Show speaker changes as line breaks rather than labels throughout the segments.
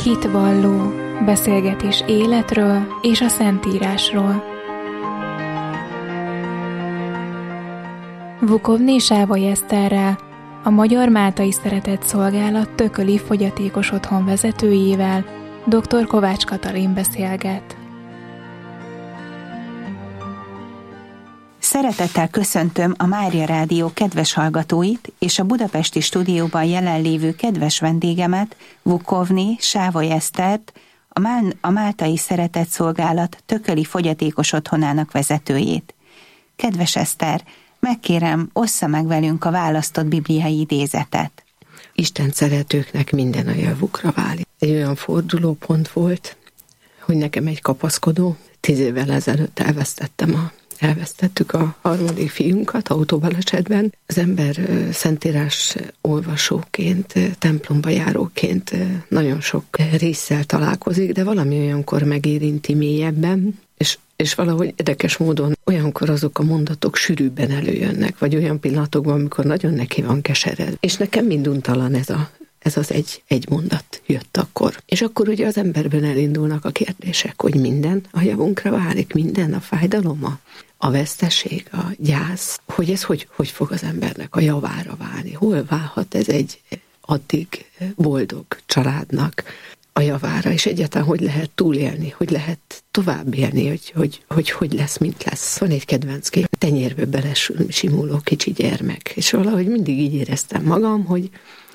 Hitvalló, beszélgetés életről és a Szentírásról. Vukovné Sávoly Eszterrel, a Magyar Máltai Szeretetszolgálat Tököli Fogyatékos Otthon vezetőjével dr. Kovács Katalin beszélget.
Szeretettel köszöntöm a Mária Rádió kedves hallgatóit és a budapesti stúdióban jelenlévő kedves vendégemet, Vukovné Sávoly Esztert, a Máltai Szeretetszolgálat Tököli Fogyatékos Otthonának vezetőjét. Kedves Eszter, megkérem, ossza meg velünk a választott bibliai idézetet.
Isten szeretőknek minden a javukra válik. Egy olyan fordulópont volt, hogy nekem egy kapaszkodó, 10 évvel ezelőtt elvesztettük a harmadik fiunkat autóbalesetben. Az ember szentírás olvasóként, templomba járóként nagyon sok résszel találkozik, de valami olyankor megérinti mélyebben, és valahogy érdekes módon olyankor azok a mondatok sűrűbben előjönnek, vagy olyan pillanatokban, amikor nagyon neki van kesered. És nekem minduntalan ez az egy mondat jött akkor. És akkor ugye az emberben elindulnak a kérdések, hogy minden a javunkra válik, minden a fájdalom, a veszteség, a gyász, hogy ez hogy fog az embernek a javára válni. Hol válhat ez egy addig boldog családnak a javára, és egyáltalán hogy lehet túlélni, hogy lehet tovább élni, hogy lesz, mint lesz. Van egy kedvenc kép, tenyérbe belesimuló kicsi gyermek, és valahogy mindig így éreztem magam, hogy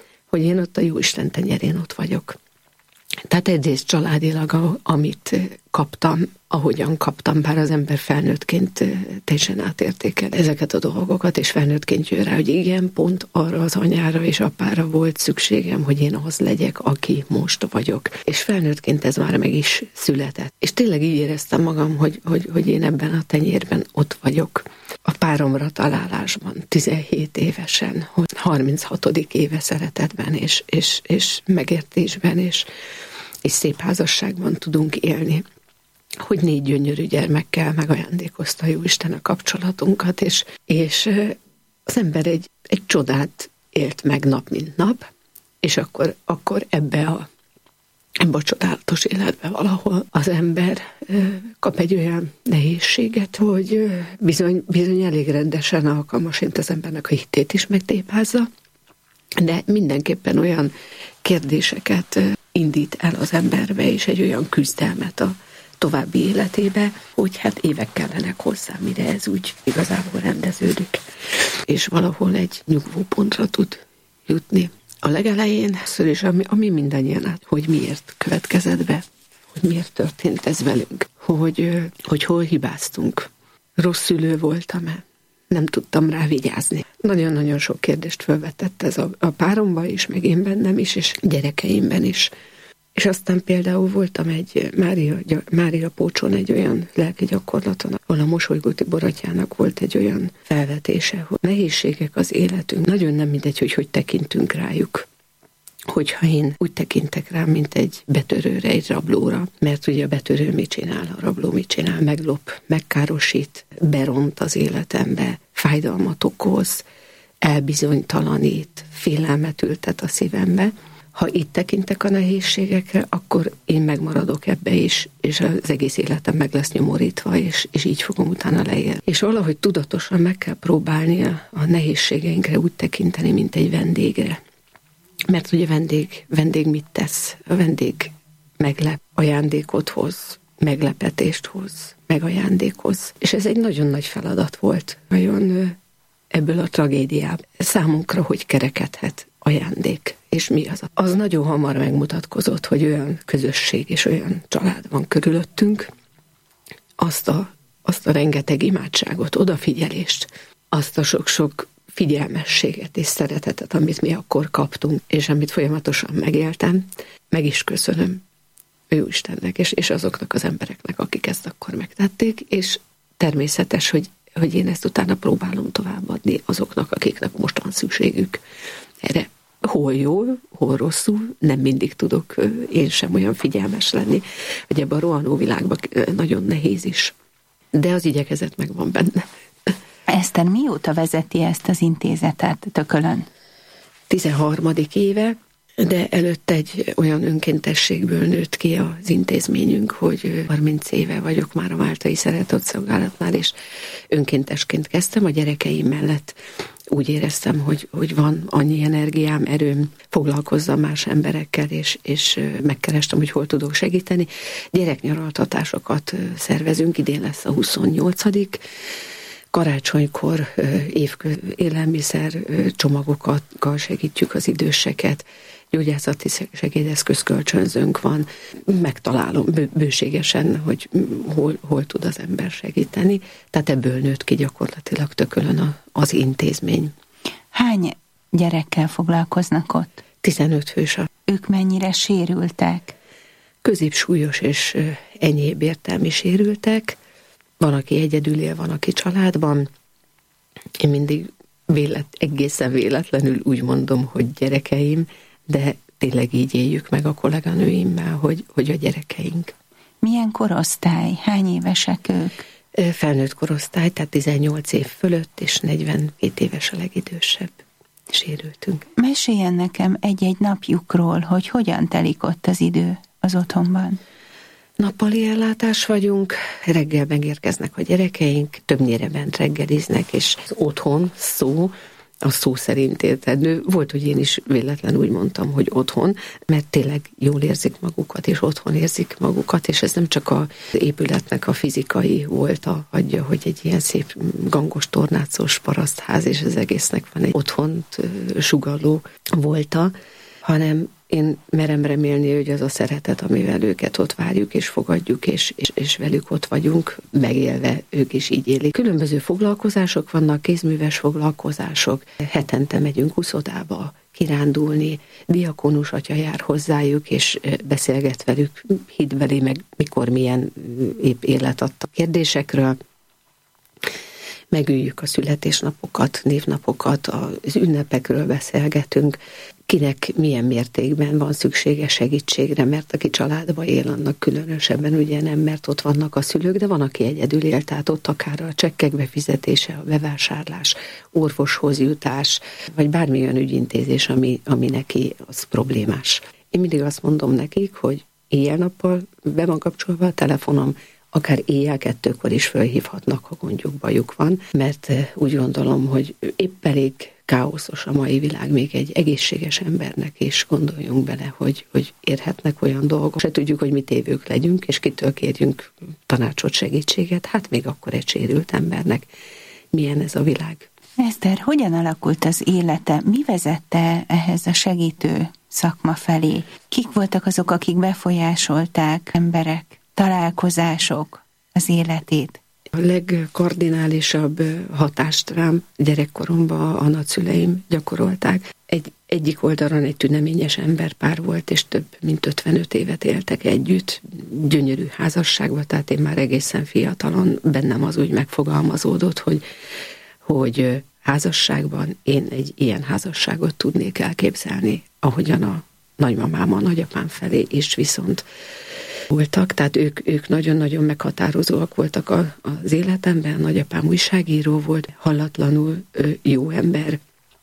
én ott a Jóisten tenyerén ott vagyok. Tehát egyrészt családilag, amit kaptam, ahogyan kaptam, bár az ember felnőttként teljesen átértékel ezeket a dolgokat, és felnőttként jön rá, hogy igen, pont arra az anyára és apára volt szükségem, hogy én az legyek, aki most vagyok. És felnőttként ez már meg is született. És tényleg így éreztem magam, hogy én ebben a tenyérben ott vagyok. A páromra találásban, 17 évesen, 36. éve szeretetben, és megértésben, és szép házasságban tudunk élni. Hogy 4 gyönyörű gyermekkel megajándékozta Jóisten a kapcsolatunkat, és az ember egy csodát élt meg nap, mint nap, és akkor ebbe a csodálatos életbe valahol az ember kap egy olyan nehézséget, hogy bizony elég rendesen alkalmasint az embernek a hitét is megtépázza, de mindenképpen olyan kérdéseket indít el az emberbe, és egy olyan küzdelmet a további életébe, hogy hát évek kellenek hozzá, mire ez úgy igazából rendeződik, és valahol egy nyugvópontra tud jutni. A legelején ször is, ami mindannyian át, hogy miért következett be, hogy miért történt ez velünk, hogy hol hibáztunk. Rossz szülő voltam-e? Nem tudtam rá vigyázni. Nagyon-nagyon sok kérdést felvetett ez a páromba is, meg én bennem is, és gyerekeimben is. És aztán például voltam egy Mária Pócson egy olyan lelki gyakorlaton, ahol a Mosolygó Tibor atyának volt egy olyan felvetése, hogy nehézségek az életünk, nagyon nem mindegy, hogy tekintünk rájuk. Hogyha én úgy tekintek rá, mint egy betörőre, egy rablóra, mert ugye a betörő mit csinál, a rabló mit csinál, meglop, megkárosít, beront az életembe, fájdalmat okoz, elbizonytalanít, félelmet ültet a szívembe. Ha itt tekintek a nehézségekre, akkor én megmaradok ebbe is, és az egész életem meg lesz nyomorítva, és így fogom utána leélni. És valahogy tudatosan meg kell próbálni a nehézségeinkre úgy tekinteni, mint egy vendégre. Mert ugye vendég mit tesz? A vendég meglep, ajándékot hoz, meglepetést hoz, megajándékoz. És ez egy nagyon nagy feladat volt, nagyon ebből a tragédiából. Számunkra hogy kerekedhet ajándék, és mi az? Az nagyon hamar megmutatkozott, hogy olyan közösség és olyan család van körülöttünk, azt a rengeteg imádságot, odafigyelést, azt a sok-sok figyelmességet és szeretetet, amit mi akkor kaptunk, és amit folyamatosan megéltem, meg is köszönöm Jóistennek, és azoknak az embereknek, akik ezt akkor megtették, és természetes, hogy én ezt utána próbálom továbbadni azoknak, akiknek most van szükségük erre. Hol jól, hol rosszul, nem mindig tudok én sem olyan figyelmes lenni, hogy ebben a rohanó világban nagyon nehéz is. De az igyekezet megvan benne.
Eszter, mióta vezeti ezt az intézetet Tökölön?
13. éve. de előtte egy olyan önkéntességből nőtt ki az intézményünk, hogy 30 éve vagyok már a Máltai Szeretetszolgálatnál, és önkéntesként kezdtem a gyerekeim mellett. Úgy éreztem, hogy van annyi energiám, erőm, foglalkozzam más emberekkel, és megkerestem, hogy hol tudok segíteni. Gyereknyaraltatásokat szervezünk, idén lesz a 28. Karácsonykor élelmiszer csomagokkal segítjük az időseket, gyógyászati segédeszköz-kölcsönzőnk van, megtalálom bőségesen, hogy hol tud az ember segíteni. Tehát ebből nőtt ki gyakorlatilag Tökölön az intézmény.
Hány gyerekkel foglalkoznak ott?
15 fős.
Ők mennyire sérültek?
Középsúlyos és enyhébb értelmi sérültek. Van, aki egyedül él, van, aki családban. Én mindig egészen véletlenül úgy mondom, hogy gyerekeim, de tényleg így éljük meg a kolléganőimmel, hogy a gyerekeink.
Milyen korosztály? Hány évesek ők?
Felnőtt korosztály, tehát 18 év fölött, és 42 éves a legidősebb sérültünk.
Meséljen nekem egy-egy napjukról, hogy hogyan telik ott az idő az otthonban.
Nappali ellátás vagyunk, reggel megérkeznek a gyerekeink, többnyire bent reggeliznek, és az otthon a szó szerint érted. Volt, hogy én is véletlen úgy mondtam, hogy otthon, mert tényleg jól érzik magukat, és otthon érzik magukat, és ez nem csak az épületnek a fizikai volta adja, hogy egy ilyen szép gangos tornácos parasztház, és az egésznek van egy otthont sugalló volta, hanem én merem remélni, hogy az a szeretet, amivel őket ott várjuk, és fogadjuk, és velük ott vagyunk, megélve ők is így élik. Különböző foglalkozások vannak, kézműves foglalkozások. Hetente megyünk uszodába kirándulni, diakónus atya jár hozzájuk, és beszélget velük hitbeli, meg mikor milyen épp élet adta kérdésekről. Megüljük a születésnapokat, névnapokat, az ünnepekről beszélgetünk, kinek milyen mértékben van szüksége segítségre, mert aki családba él, annak különösebben ugye nem, mert ott vannak a szülők, de van, aki egyedül él, tehát ott akár a csekkek befizetése, a bevásárlás, orvoshoz jutás, vagy bármilyen ügyintézés, ami neki az problémás. Én mindig azt mondom nekik, hogy éjjel-nappal be van kapcsolva a telefonom, akár éjjel 2-kor is fölhívhatnak, ha gondjuk, bajuk van, mert úgy gondolom, hogy épp elég káoszos a mai világ még egy egészséges embernek, és gondoljunk bele, hogy érhetnek olyan dolgok. Se tudjuk, hogy mi tévők legyünk, és kitől kérjünk tanácsot, segítséget, hát még akkor egy sérült embernek milyen ez a világ.
Eszter, hogyan alakult az élete? Mi vezette ehhez a segítő szakma felé? Kik voltak azok, akik befolyásolták, emberek, találkozások az életét?
A legkardinálisabb hatást rám gyerekkoromban a nagyszüleim gyakorolták. Egyik oldalon egy tüneményes emberpár volt, és több mint 55 évet éltek együtt, gyönyörű házasságban, tehát én már egészen fiatalon bennem az úgy megfogalmazódott, hogy házasságban én egy ilyen házasságot tudnék elképzelni, ahogyan a nagymamám, a nagyapám felé is viszont voltak, tehát ők nagyon-nagyon meghatározóak voltak az életemben. Nagyapám újságíró volt, hallatlanul jó ember,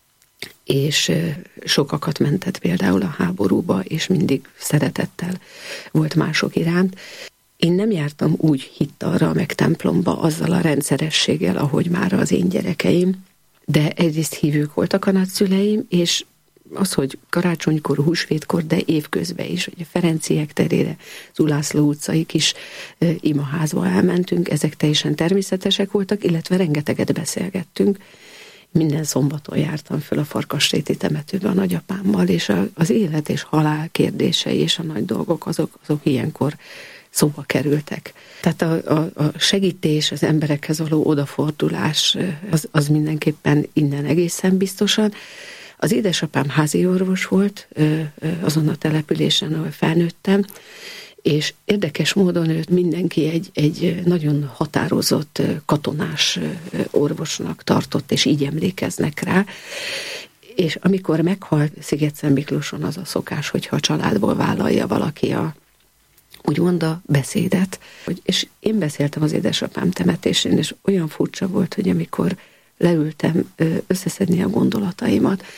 és sokakat mentett például a háborúba, és mindig szeretettel volt mások iránt. Én nem jártam úgy hittalra, meg templomba azzal a rendszerességgel, ahogy már az én gyerekeim, de egyrészt hívők voltak a nagyszüleim, és az, hogy karácsonykor, húsvétkor, de évközben is, hogy a Ferenciek terére, az Ulászló utcai kis imaházba elmentünk, ezek teljesen természetesek voltak, illetve rengeteget beszélgettünk. Minden szombaton jártam föl a Farkasréti temetőbe a nagyapámmal, és az élet és halál kérdései és a nagy dolgok, azok ilyenkor szóba kerültek. Tehát a segítés, az emberekhez való odafordulás, az mindenképpen innen egészen biztosan. Az édesapám házi orvos volt azon a településen, ahol felnőttem, és érdekes módon őt mindenki egy nagyon határozott katonás orvosnak tartott, és így emlékeznek rá. És amikor meghalt Szigetszent Miklóson, az a szokás, hogyha a családból vállalja valaki úgymond a beszédet. És én beszéltem az édesapám temetésén, és olyan furcsa volt, hogy amikor leültem összeszedni a gondolataimat,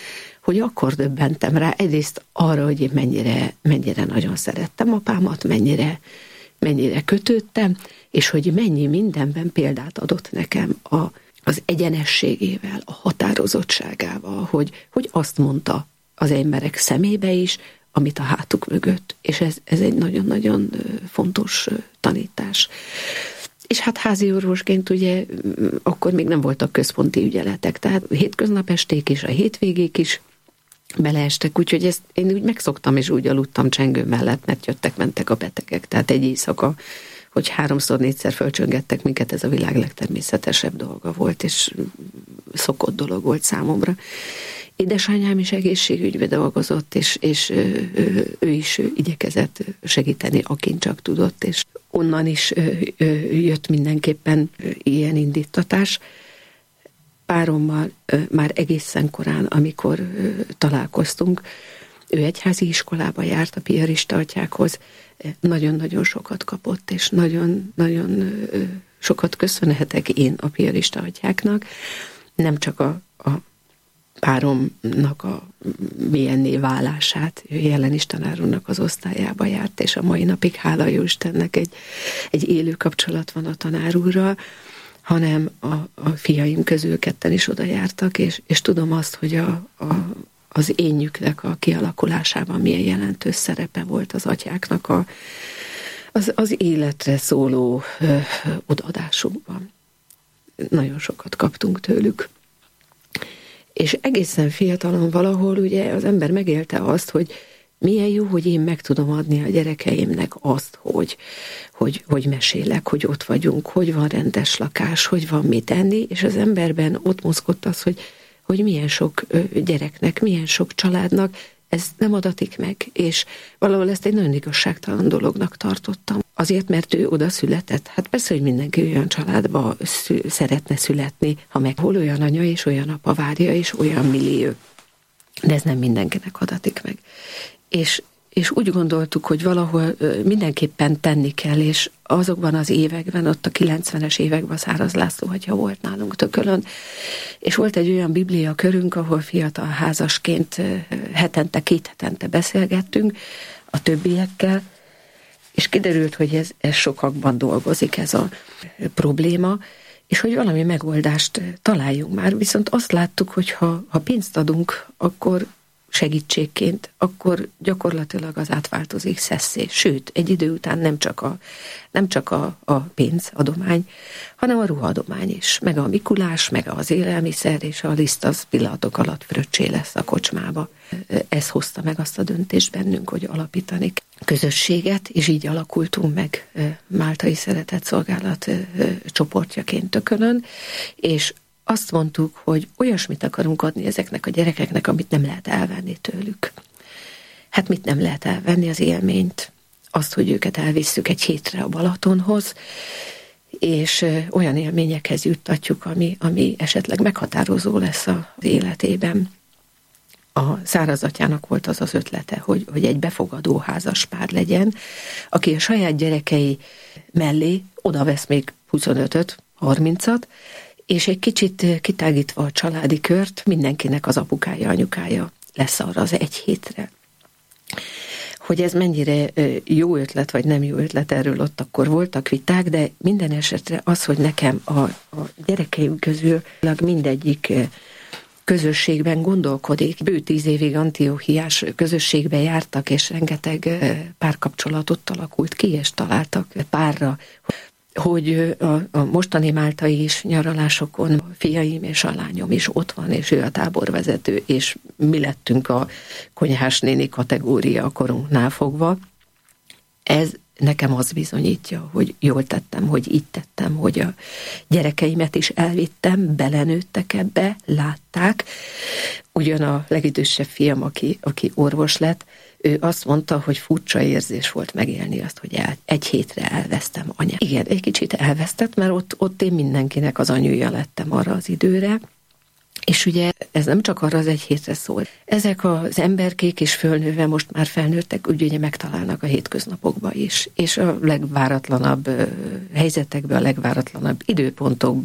hogy akkor döbbentem rá egyrészt arra, hogy én mennyire nagyon szerettem apámat, mennyire kötődtem, és hogy mennyi mindenben példát adott nekem az egyenességével, a határozottságával, hogy azt mondta az emberek szemébe is, amit a hátuk mögött. És ez egy nagyon-nagyon fontos tanítás. És hát házi orvosként ugye akkor még nem voltak központi ügyeletek, tehát hétköznapesték és a hétvégék is beleestek, úgyhogy ezt én úgy megszoktam, és úgy aludtam csengő mellett, mert jöttek-mentek a betegek. Tehát egy éjszaka, hogy 3-4-szer fölcsöngettek minket, ez a világ legtermészetesebb dolga volt, és szokott dolog volt számomra. Édesanyám is egészségügybe dolgozott, és ő is igyekezett segíteni, akin csak tudott, és onnan is jött mindenképpen ilyen indítatás. Párommal már egészen korán, amikor találkoztunk, ő egyházi iskolába járt a piarista atyákhoz, nagyon-nagyon sokat kapott, és nagyon-nagyon sokat köszönhetek én a piarista atyáknak, nem csak a páromnak a milyenné válását, ő jelen is tanárunknak az osztályába járt, és a mai napig, hála jó Istennek, egy élő kapcsolat van a tanárúrral, hanem a fiaim közül ketten is oda jártak, és tudom azt, hogy az énjüknek a kialakulásában milyen jelentős szerepe volt az atyáknak az életre szóló odaadásunkban. Nagyon sokat kaptunk tőlük. És egészen fiatalon valahol ugye az ember megélte azt, hogy milyen jó, hogy én meg tudom adni a gyerekeimnek azt, hogy mesélek, hogy ott vagyunk, hogy van rendes lakás, hogy van mit enni, és az emberben ott mozgott az, hogy milyen sok gyereknek, milyen sok családnak ez nem adatik meg, és valahol ezt egy nagyon igazságtalan dolognak tartottam. Azért, mert ő oda született. Hát persze, hogy mindenki olyan családba szeretne születni, ha meg hol olyan anya és olyan apa várja, és olyan millió. De ez nem mindenkinek adatik meg. És úgy gondoltuk, hogy valahol mindenképpen tenni kell, és azokban az években, ott a 90-es években Száraz László atya volt nálunk Tökölön, és volt egy olyan biblia körünk, ahol fiatal házasként 2 hetente beszélgettünk a többiekkel, és kiderült, hogy ez sokakban dolgozik ez a probléma, és hogy valami megoldást találjunk már. Viszont azt láttuk, hogy ha pénzt adunk, akkor segítségként, akkor gyakorlatilag az átváltozik szesszé. Sőt, egy idő után nem csak a pénzadomány, hanem a ruhadomány is, meg a mikulás, meg az élelmiszer, és a liszt az pillanatok alatt fröccsé lesz a kocsmába. Ez hozta meg azt a döntést bennünk, hogy alapítani közösséget, és így alakultunk meg Máltai Szeretett Szolgálat csoportjaként Tökölön, és azt mondtuk, hogy olyasmit akarunk adni ezeknek a gyerekeknek, amit nem lehet elvenni tőlük. Hát mit nem lehet elvenni? Az élményt. Azt, hogy őket elvisszük egy hétre a Balatonhoz, és olyan élményekhez juttatjuk, ami esetleg meghatározó lesz az életében. A Száraz atyának volt az az ötlete, hogy egy befogadó házas pár legyen, aki a saját gyerekei mellé odavesz még 25-öt, 30-at, és egy kicsit kitágítva a családi kört, mindenkinek az apukája, anyukája lesz arra az egy hétre. Hogy ez mennyire jó ötlet, vagy nem jó ötlet, erről ott akkor voltak viták, de minden esetre az, hogy nekem a gyerekeim közül mindegyik közösségben gondolkodik. Bő 10 évig antióchiás közösségbe jártak, és rengeteg párkapcsolatot alakult ki, és találtak párra. Hogy a mostani máltai is nyaralásokon a fiaim és a lányom is ott van, és ő a táborvezető, és mi lettünk a konyhás néni kategória a korunknál fogva. Ez nekem az bizonyítja, hogy jól tettem, hogy így tettem, hogy a gyerekeimet is elvittem, belenőttek ebbe, látták. Ugyan a legidősebb fiam, aki orvos lett, ő azt mondta, hogy furcsa érzés volt megélni azt, hogy egy hétre elvesztem anyát. Igen, egy kicsit elvesztett, mert ott én mindenkinek az anyuja lettem arra az időre, és ugye ez nem csak arra az egy hétre szól. Ezek az emberkék is fölnőve, most már felnőttek, ugye megtalálnak a hétköznapokba is, és a legváratlanabb helyzetekben, a legváratlanabb időpontokban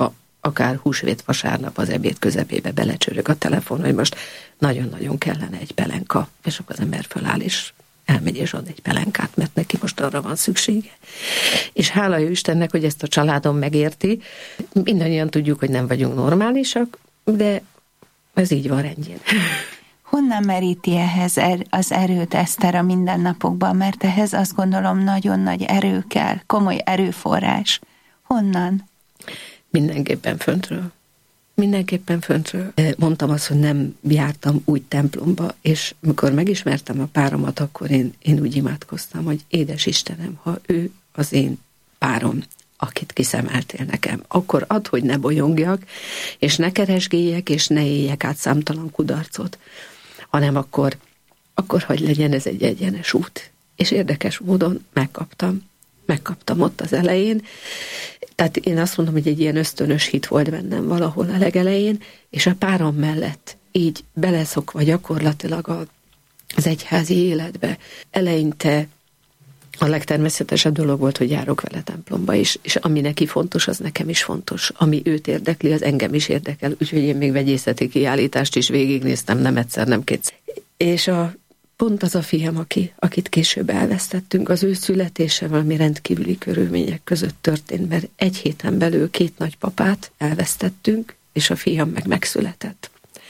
akár húsvét vasárnap az ebéd közepébe belecsörög a telefon, hogy most nagyon-nagyon kellene egy pelenka, és akkor az ember föláll, és elmegy és ad egy pelenkát, mert neki most arra van szüksége. És hála jó Istennek, hogy ezt a családom megérti. Mindannyian tudjuk, hogy nem vagyunk normálisak, de ez így van rendjén.
Honnan meríti ehhez az erőt, Eszter, a mindennapokban? Mert ehhez azt gondolom nagyon nagy erő kell, komoly erőforrás. Honnan?
Mindenképpen föntről. Mindenképpen föntről. Mondtam azt, hogy nem jártam úgy templomba, és amikor megismertem a páromat, akkor én úgy imádkoztam, hogy édes Istenem, ha ő az én párom, akit kiszemeltél nekem, akkor add, hogy ne bolyongjak, és ne keresgéljek, és ne éljek át számtalan kudarcot, hanem akkor hogy legyen ez egy egyenes út. És érdekes módon megkaptam ott az elején. Tehát én azt mondom, hogy egy ilyen ösztönös hit volt bennem valahol a legelején, és a párom mellett így beleszokva gyakorlatilag az egyházi életbe. Eleinte a legtermészetesebb dolog volt, hogy járok vele templomba is, és ami neki fontos, az nekem is fontos. Ami őt érdekli, az engem is érdekel, úgyhogy én még vegyészeti kiállítást is végignéztem, nem egyszer, nem kétszer. És pont az a fiam, akit később elvesztettünk, az ő születése valami rendkívüli körülmények között történt, mert egy héten belül 2 nagypapát elvesztettünk, és a fiam meg megszületett.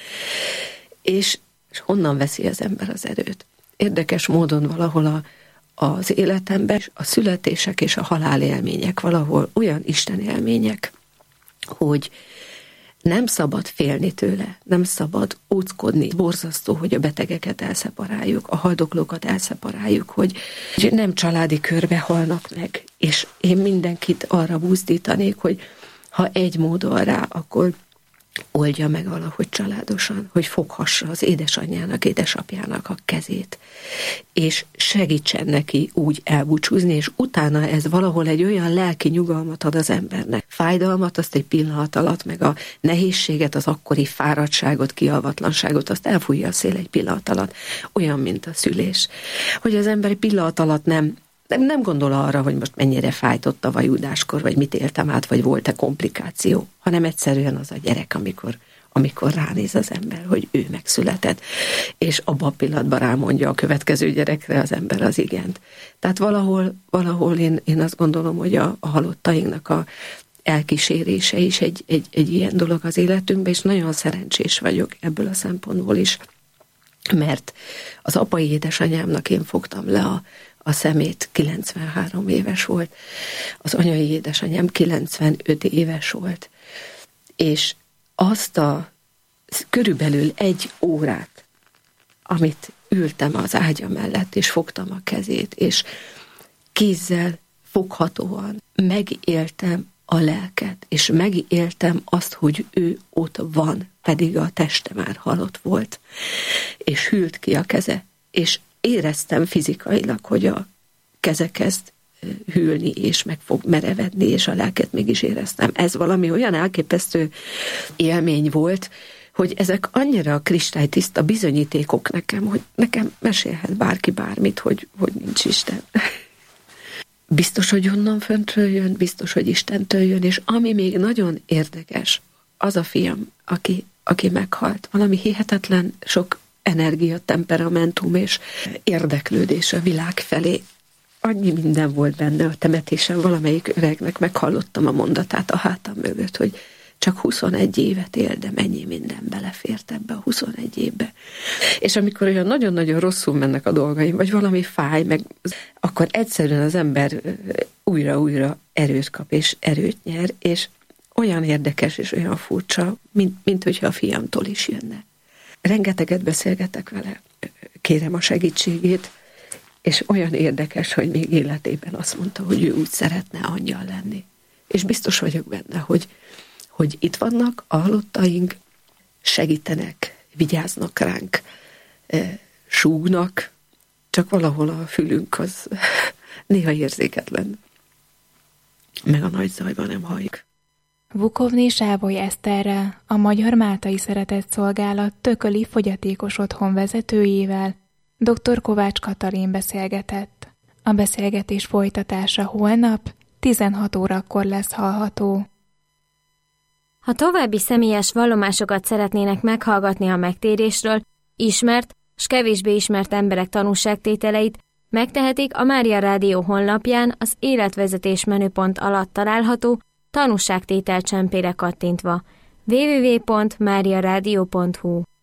És honnan veszi az ember az erőt? Érdekes módon valahol az életemben a születések és a halál élmények valahol olyan Isten élmények, hogy nem szabad félni tőle, nem szabad óckodni. Borzasztó, hogy a betegeket elszeparáljuk, a haldoklókat elszeparáljuk, hogy nem családi körbe halnak meg. És én mindenkit arra buzdítanék, hogy ha egy módon rá, akkor oldja meg valahogy családosan, hogy foghassa az édesanyjának, édesapjának a kezét, és segítsen neki úgy elbúcsúzni, és utána ez valahol egy olyan lelki nyugalmat ad az embernek. Fájdalmat, azt egy pillanat alatt, meg a nehézséget, az akkori fáradtságot, kialvatlanságot, azt elfújja a szél egy pillanat alatt. Olyan, mint a szülés. Hogy az ember egy pillanat alatt nem gondol arra, hogy most mennyire fájt ott a vajudáskor, vagy mit éltem át, vagy volt-e komplikáció, hanem egyszerűen az a gyerek, amikor ránéz az ember, hogy ő megszületett, és abban a pillanatban rámondja a következő gyerekre az ember az igent. Tehát valahol én azt gondolom, hogy a halottainknak a elkísérése is egy ilyen dolog az életünkben, és nagyon szerencsés vagyok ebből a szempontból is, mert az apai édesanyámnak én fogtam le a szemét, 93 éves volt, az anyai édesanyám 95 éves volt, és azt a körülbelül 1 órát, amit ültem az ágya mellett, és fogtam a kezét, és kézzel foghatóan megéltem a lelket, és megéltem azt, hogy ő ott van, pedig a teste már halott volt, és hűlt ki a keze, és éreztem fizikailag, hogy a keze kezd hűlni, és meg fog merevedni, és a lelket mégis éreztem. Ez valami olyan elképesztő élmény volt, hogy ezek annyira kristálytiszta bizonyítékok nekem, hogy nekem mesélhet bárki bármit, hogy nincs Isten. Biztos, hogy onnan föntről jön, biztos, hogy Istentől jön, és ami még nagyon érdekes, az a fiam, aki meghalt. Valami hihetetlen sok energia, temperamentum és érdeklődés a világ felé. Annyi minden volt benne a temetésen, valamelyik öregnek meghallottam a mondatát a hátam mögött, hogy csak 21 évet él, de mennyi minden belefért ebbe a 21 évbe. És amikor olyan nagyon-nagyon rosszul mennek a dolgaim, vagy valami fáj, akkor egyszerűen az ember újra-újra erőt kap, és erőt nyer, és olyan érdekes és olyan furcsa, mint hogyha a fiamtól is jönne. Rengeteget beszélgetek vele, kérem a segítségét, és olyan érdekes, hogy még életében azt mondta, hogy ő úgy szeretne angyal lenni. És biztos vagyok benne, hogy itt vannak a halottaink, segítenek, vigyáznak ránk, súgnak, csak valahol a fülünk az néha érzéketlen. Meg a nagy zajban nem halljuk.
Vukovné Sávoly Eszterrel, a Magyar Máltai Szeretetszolgálat Tököli Fogyatékos Otthon vezetőjével dr. Kovács Katalin beszélgetett. A beszélgetés folytatása holnap 16 órakor lesz hallható.
Ha további személyes vallomásokat szeretnének meghallgatni a megtérésről, ismert s kevésbé ismert emberek tanúságtételeit, megtehetik a Mária Rádió honlapján az életvezetés menüpont alatt található tanúságtétel csempére kattintva. www.mariaradio.hu